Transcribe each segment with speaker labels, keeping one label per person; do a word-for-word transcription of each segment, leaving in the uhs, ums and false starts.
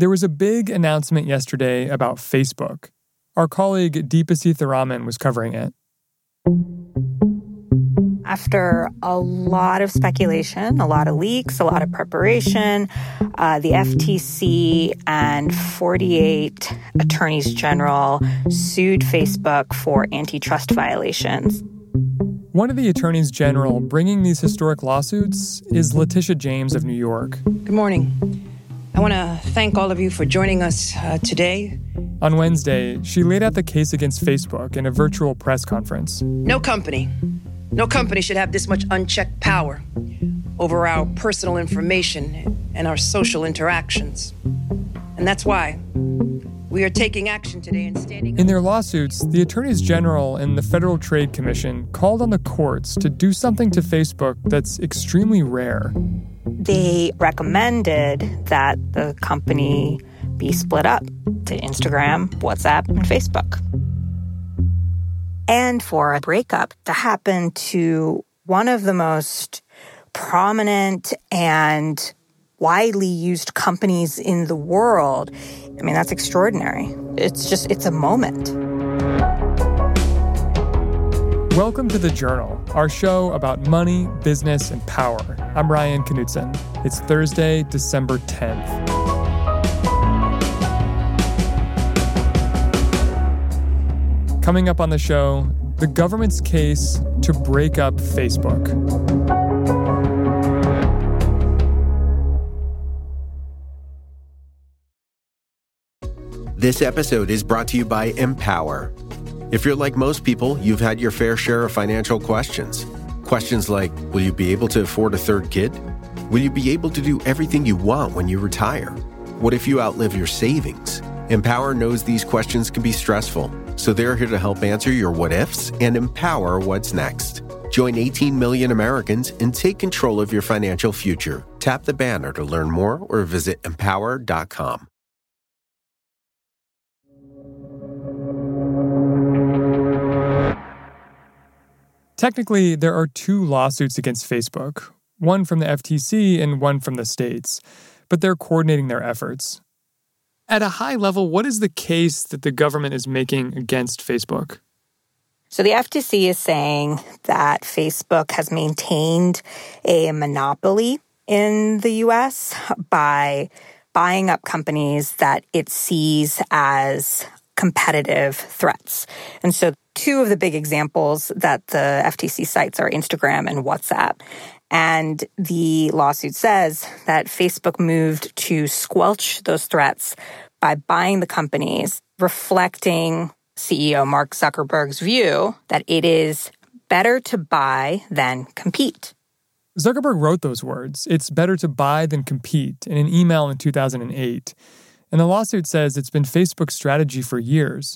Speaker 1: There was a big announcement yesterday about Facebook. Our colleague Deepa Seetharaman was covering it.
Speaker 2: After a lot of speculation, a lot of leaks, a lot of preparation, uh, the F T C and forty-eight attorneys general sued Facebook for antitrust violations.
Speaker 1: One of the attorneys general bringing these historic lawsuits is Letitia James of New York.
Speaker 3: Good morning. I want to thank all of you for joining us uh, today.
Speaker 1: On Wednesday, she laid out the case against Facebook in a virtual press conference.
Speaker 3: No company, no company should have this much unchecked power over our personal information and our social interactions. And that's why we are taking action today and standing...
Speaker 1: In their lawsuits, the attorneys general and the Federal Trade Commission called on the courts to do something to Facebook that's extremely rare.
Speaker 2: They recommended that the company be split up to Instagram, WhatsApp, and Facebook. And for a breakup to happen to one of the most prominent and widely used companies in the world, I mean, that's extraordinary. It's just, it's a moment.
Speaker 1: Welcome to The Journal, our show about money, business, and power. I'm Ryan Knutson. It's Thursday, December tenth. Coming up on the show, the government's case to break up Facebook.
Speaker 4: This episode is brought to you by Empower. If you're like most people, you've had your fair share of financial questions. Questions like, will you be able to afford a third kid? Will you be able to do everything you want when you retire? What if you outlive your savings? Empower knows these questions can be stressful, so they're here to help answer your what-ifs and empower what's next. Join eighteen million Americans and take control of your financial future. Tap the banner to learn more or visit empower dot com.
Speaker 1: Technically, there are two lawsuits against Facebook, one from the F T C and one from the states, but they're coordinating their efforts. At a high level, what is the case that the government is making against Facebook?
Speaker 2: So the F T C is saying that Facebook has maintained a monopoly in the U S by buying up companies that it sees as competitive threats. And so two of the big examples that the F T C cites are Instagram and WhatsApp. And the lawsuit says that Facebook moved to squelch those threats by buying the companies, reflecting C E O Mark Zuckerberg's view that it is better to buy than compete.
Speaker 1: Zuckerberg wrote those words, "It's better to buy than compete," in an email in two thousand eight. And the lawsuit says it's been Facebook's strategy for years.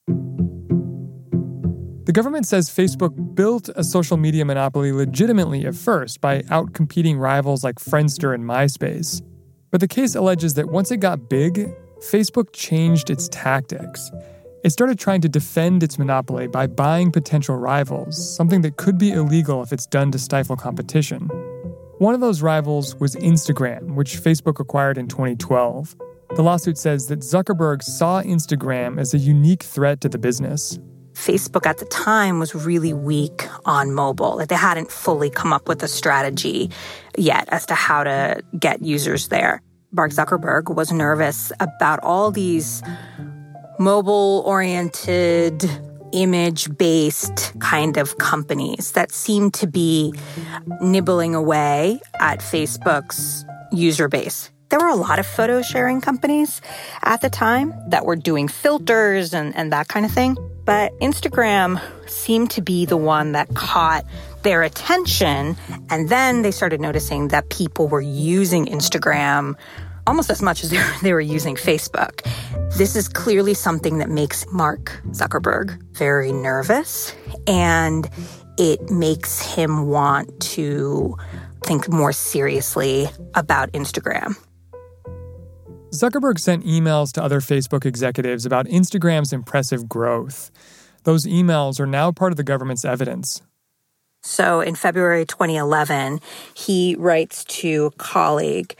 Speaker 1: The government says Facebook built a social media monopoly legitimately at first by outcompeting rivals like Friendster and MySpace. But the case alleges that once it got big, Facebook changed its tactics. It started trying to defend its monopoly by buying potential rivals, something that could be illegal if it's done to stifle competition. One of those rivals was Instagram, which Facebook acquired in twenty twelve. The lawsuit says that Zuckerberg saw Instagram as a unique threat to the business.
Speaker 2: Facebook at the time was really weak on mobile. Like they hadn't fully come up with a strategy yet as to how to get users there. Mark Zuckerberg was nervous about all these mobile-oriented, image-based kind of companies that seemed to be nibbling away at Facebook's user base. There were a lot of photo sharing companies at the time that were doing filters and, and that kind of thing. But Instagram seemed to be the one that caught their attention. And then they started noticing that people were using Instagram almost as much as they were, they were using Facebook. This is clearly something that makes Mark Zuckerberg very nervous. And it makes him want to think more seriously about Instagram.
Speaker 1: Zuckerberg sent emails to other Facebook executives about Instagram's impressive growth. Those emails are now part of the government's evidence.
Speaker 2: So in February twenty eleven, he writes to a colleague,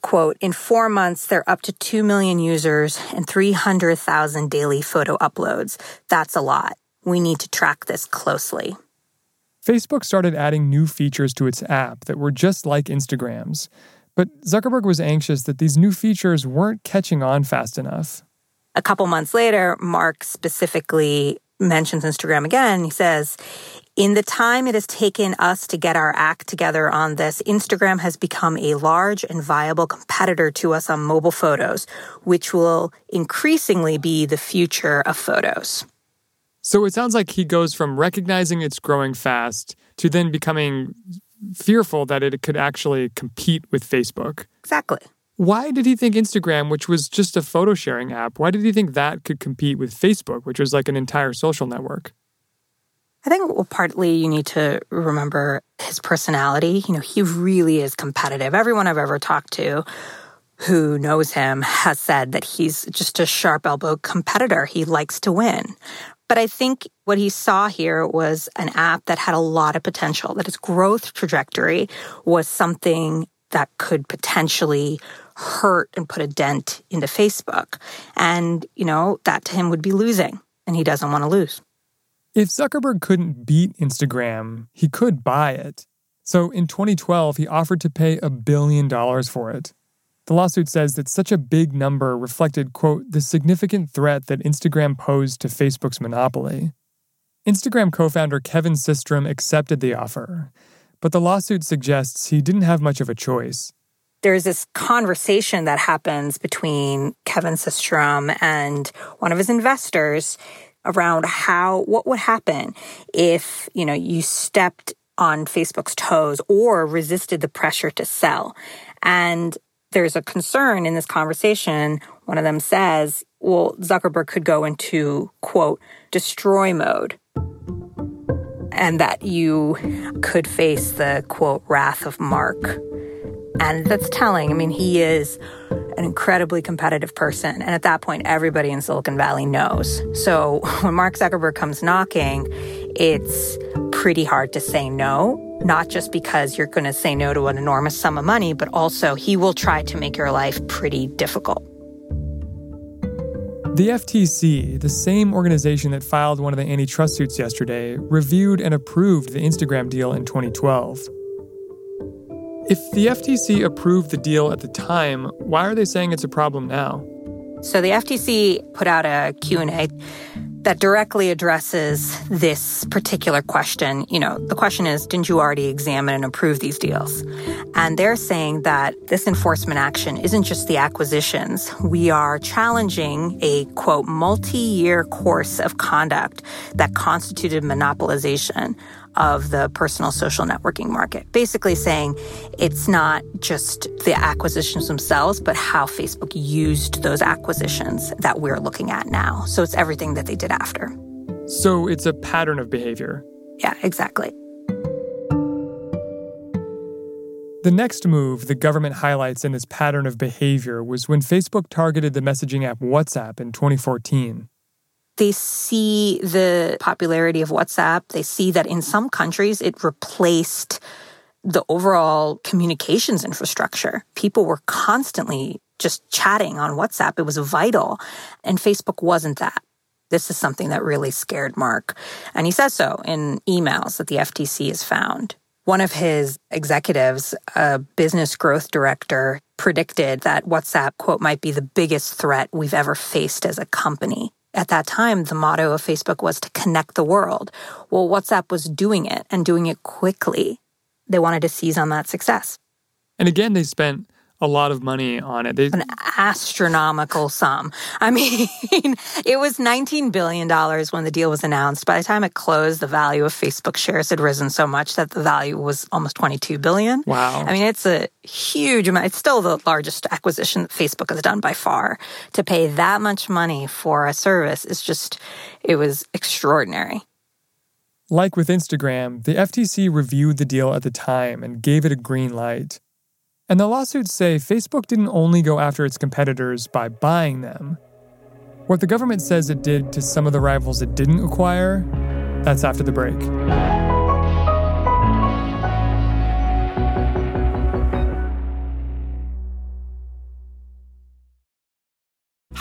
Speaker 2: quote, in four months, they're up to two million users and three hundred thousand daily photo uploads. That's a lot. We need to track this closely.
Speaker 1: Facebook started adding new features to its app that were just like Instagram's. But Zuckerberg was anxious that these new features weren't catching on fast enough.
Speaker 2: A couple months later, Mark specifically mentions Instagram again. He says, in the time it has taken us to get our act together on this, Instagram has become a large and viable competitor to us on mobile photos, which will increasingly be the future of photos.
Speaker 1: So it sounds like he goes from recognizing it's growing fast to then becoming fearful that it could actually compete with Facebook.
Speaker 2: Exactly.
Speaker 1: Why did he think Instagram, which was just a photo sharing app, why did he think that could compete with Facebook, which was like an entire social network?
Speaker 2: I think, well, partly you need to remember his personality. You know, he really is competitive. Everyone I've ever talked to who knows him has said that he's just a sharp-elbowed competitor. He likes to win. But I think what he saw here was an app that had a lot of potential, that its growth trajectory was something that could potentially hurt and put a dent into Facebook. And, you know, that to him would be losing, and he doesn't want to lose.
Speaker 1: If Zuckerberg couldn't beat Instagram, he could buy it. So in twenty twelve, he offered to pay a billion dollars for it. The lawsuit says that such a big number reflected, quote, the significant threat that Instagram posed to Facebook's monopoly. Instagram co-founder Kevin Systrom accepted the offer, but the lawsuit suggests he didn't have much of a choice.
Speaker 2: There's this conversation that happens between Kevin Systrom and one of his investors around how, what would happen if, you know, you stepped on Facebook's toes or resisted the pressure to sell. And there's a concern in this conversation. One of them says, well, Zuckerberg could go into, quote, destroy mode, and that you could face the, quote, wrath of Mark. And that's telling. I mean, he is an incredibly competitive person. And at that point, everybody in Silicon Valley knows. So when Mark Zuckerberg comes knocking, it's pretty hard to say no. Not just because you're going to say no to an enormous sum of money, but also he will try to make your life pretty difficult.
Speaker 1: The F T C, the same organization that filed one of the antitrust suits yesterday, reviewed and approved the Instagram deal in twenty twelve. If the F T C approved the deal at the time, why are they saying it's a problem now?
Speaker 2: So the F T C put out a Q and A that directly addresses this particular question. You know, the question is, didn't you already examine and approve these deals? And they're saying that this enforcement action isn't just the acquisitions. We are challenging a, quote, multi-year course of conduct that constituted monopolization of the personal social networking market. Basically saying it's not just the acquisitions themselves, but how Facebook used those acquisitions that we're looking at now. So it's everything that they did after.
Speaker 1: So it's a pattern of behavior.
Speaker 2: Yeah, exactly.
Speaker 1: The next move the government highlights in this pattern of behavior was when Facebook targeted the messaging app WhatsApp in twenty fourteen.
Speaker 2: They see the popularity of WhatsApp. They see that in some countries it replaced the overall communications infrastructure. People were constantly just chatting on WhatsApp. It was vital. And Facebook wasn't that. This is something that really scared Mark. And he says so in emails that the F T C has found. One of his executives, a business growth director, predicted that WhatsApp, quote, might be the biggest threat we've ever faced as a company. At that time, the motto of Facebook was to connect the world. Well, WhatsApp was doing it and doing it quickly. They wanted to seize on that success.
Speaker 1: And again, they spent a lot of money on it. They...
Speaker 2: An astronomical sum. I mean, it was nineteen billion dollars when the deal was announced. By the time it closed, the value of Facebook shares had risen so much that the value was almost twenty-two billion dollars.
Speaker 1: Wow.
Speaker 2: I mean, it's a huge amount. It's still the largest acquisition that Facebook has done by far. To pay that much money for a service is just, it was extraordinary.
Speaker 1: Like with Instagram, the F T C reviewed the deal at the time and gave it a green light. And the lawsuits say Facebook didn't only go after its competitors by buying them. What the government says it did to some of the rivals it didn't acquire, that's after the break.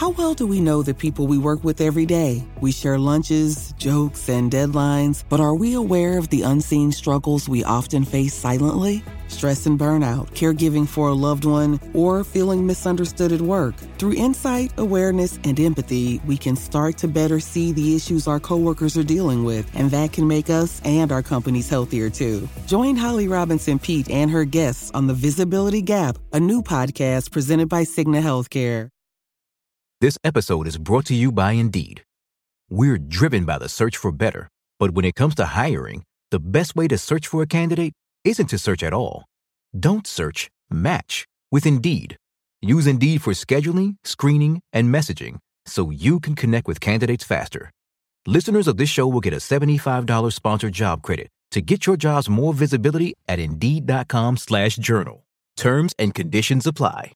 Speaker 5: How well do we know the people we work with every day? We share lunches, jokes, and deadlines, but are we aware of the unseen struggles we often face silently? Stress and burnout, caregiving for a loved one, or feeling misunderstood at work. Through insight, awareness, and empathy, we can start to better see the issues our coworkers are dealing with, and that can make us and our companies healthier too. Join Holly Robinson Peete and her guests on The Visibility Gap, a new podcast presented by Cigna Healthcare.
Speaker 6: This episode is brought to you by Indeed. We're driven by the search for better, but when it comes to hiring, the best way to search for a candidate isn't to search at all. Don't search, match with Indeed. Use Indeed for scheduling, screening, and messaging so you can connect with candidates faster. Listeners of this show will get a seventy-five dollars sponsored job credit to get your jobs more visibility at Indeed.com slash journal. Terms and conditions apply.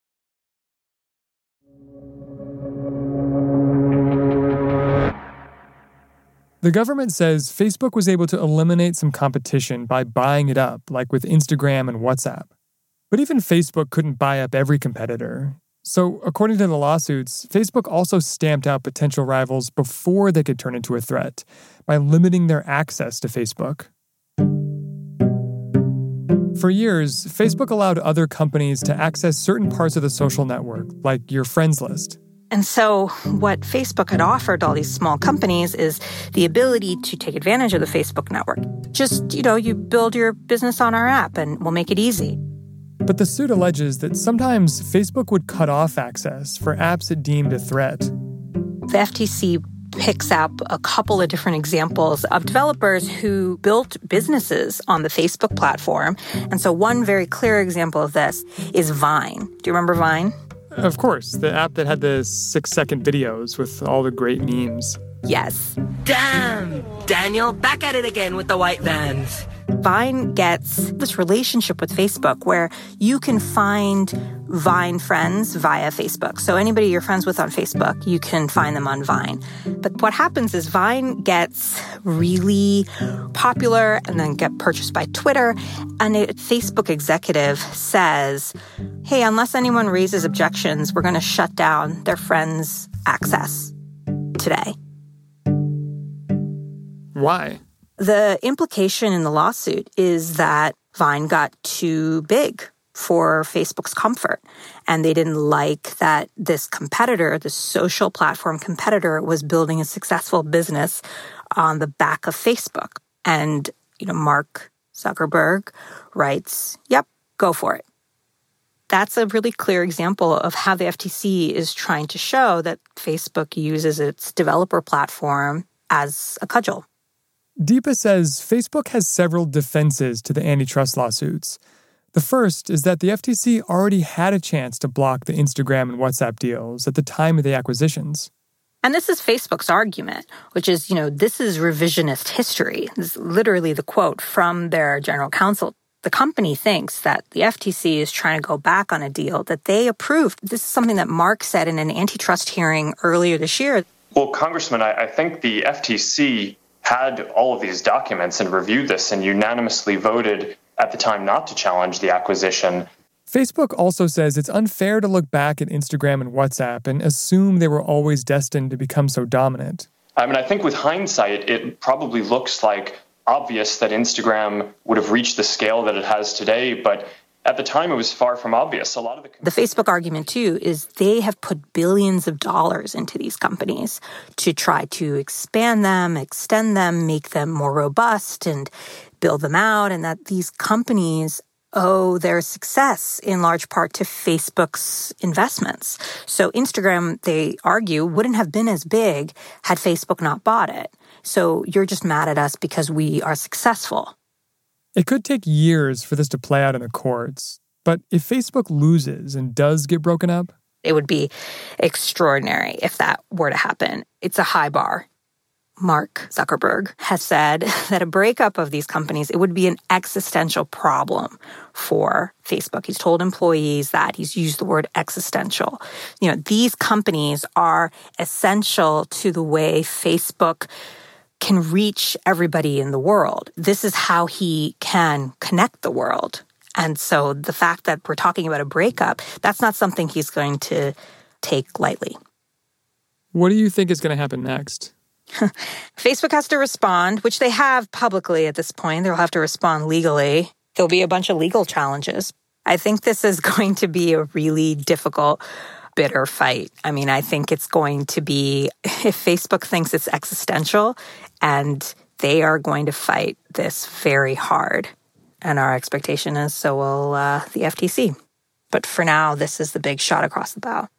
Speaker 1: The government says Facebook was able to eliminate some competition by buying it up, like with Instagram and WhatsApp. But even Facebook couldn't buy up every competitor. So, according to the lawsuits, Facebook also stamped out potential rivals before they could turn into a threat by limiting their access to Facebook. For years, Facebook allowed other companies to access certain parts of the social network, like your friends list.
Speaker 2: And so what Facebook had offered all these small companies is the ability to take advantage of the Facebook network. Just, you know, you build your business on our app and we'll make it easy.
Speaker 1: But the suit alleges that sometimes Facebook would cut off access for apps it deemed a threat.
Speaker 2: The F T C picks up a couple of different examples of developers who built businesses on the Facebook platform. And so one very clear example of this is Vine. Do you remember Vine?
Speaker 1: Of course, the app that had the six-second videos with all the great memes.
Speaker 2: Yes.
Speaker 7: Damn! Daniel, back at it again with the white vans.
Speaker 2: Vine gets this relationship with Facebook where you can find Vine friends via Facebook. So anybody you're friends with on Facebook, you can find them on Vine. But what happens is Vine gets really popular and then get purchased by Twitter. And a Facebook executive says, hey, unless anyone raises objections, we're going to shut down their friends' access today.
Speaker 1: Why?
Speaker 2: The implication in the lawsuit is that Vine got too big for Facebook's comfort, and they didn't like that this competitor, the social platform competitor, was building a successful business on the back of Facebook. And, you know, Mark Zuckerberg writes, yep, go for it. That's a really clear example of how the F T C is trying to show that Facebook uses its developer platform as a cudgel.
Speaker 1: Deepa says Facebook has several defenses to the antitrust lawsuits. The first is that the F T C already had a chance to block the Instagram and WhatsApp deals at the time of the acquisitions.
Speaker 2: And this is Facebook's argument, which is, you know, this is revisionist history. This is literally the quote from their general counsel. The company thinks that the F T C is trying to go back on a deal that they approved. This is something that Mark said in an antitrust hearing earlier this year.
Speaker 8: Well, Congressman, I, I think the F T C had all of these documents and reviewed this and unanimously voted at the time not to challenge the acquisition.
Speaker 1: Facebook also says it's unfair to look back at Instagram and WhatsApp and assume they were always destined to become so dominant.
Speaker 8: I mean, I think with hindsight, it probably looks like obvious that Instagram would have reached the scale that it has today, but at the time, it was far from obvious. A lot of the
Speaker 2: the Facebook argument, too, is they have put billions of dollars into these companies to try to expand them, extend them, make them more robust, and build them out, and that these companies owe their success in large part to Facebook's investments. So Instagram, they argue, wouldn't have been as big had Facebook not bought it. So you're just mad at us because we are successful.
Speaker 1: It could take years for this to play out in the courts, but if Facebook loses and does get broken up,
Speaker 2: it would be extraordinary if that were to happen. It's a high bar. Mark Zuckerberg has said that a breakup of these companies, it would be an existential problem for Facebook. He's told employees that. He's used the word existential. You know, these companies are essential to the way Facebook can reach everybody in the world. This is how he can connect the world. And so the fact that we're talking about a breakup, that's not something he's going to take lightly.
Speaker 1: What do you think is going to happen next?
Speaker 2: Facebook has to respond, which they have publicly at this point. They'll have to respond legally. There'll be a bunch of legal challenges. I think this is going to be a really difficult, bitter fight. I mean, I think it's going to be, if Facebook thinks it's existential, and they are going to fight this very hard. And our expectation is so will uh, the F T C. But for now, this is the big shot across the bow.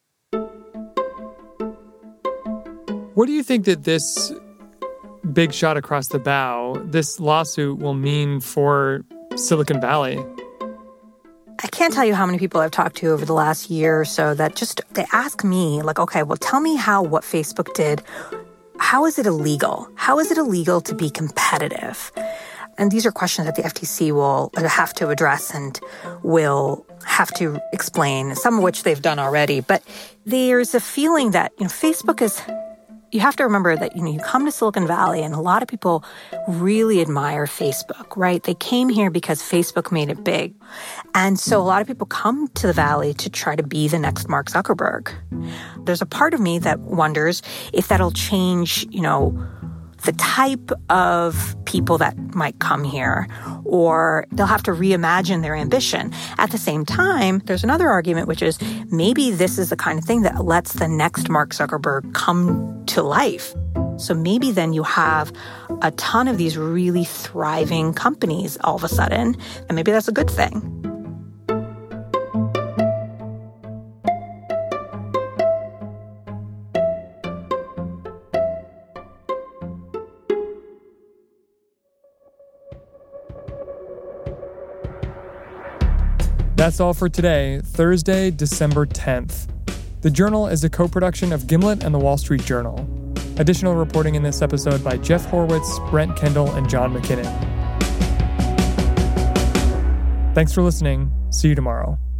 Speaker 1: What do you think that this big shot across the bow, this lawsuit, will mean for Silicon Valley?
Speaker 2: I can't tell you how many people I've talked to over the last year or so that just, they ask me, like, okay, well, tell me how what Facebook did, how is it illegal? How is it illegal to be competitive? And these are questions that the F T C will have to address and will have to explain, some of which they've done already. But there's a feeling that, you know, Facebook is... You have to remember that, you know, you come to Silicon Valley and a lot of people really admire Facebook, right? They came here because Facebook made it big. And so a lot of people come to the Valley to try to be the next Mark Zuckerberg. There's a part of me that wonders if that'll change, you know, the type of people that might come here, or they'll have to reimagine their ambition. At the same time, there's another argument, which is maybe this is the kind of thing that lets the next Mark Zuckerberg come to life. So maybe then you have a ton of these really thriving companies all of a sudden, and maybe that's a good thing.
Speaker 1: That's all for today, Thursday, December tenth. The Journal is a co-production of Gimlet and The Wall Street Journal. Additional reporting in this episode by Jeff Horwitz, Brent Kendall, and John McKinnon. Thanks for listening. See you tomorrow.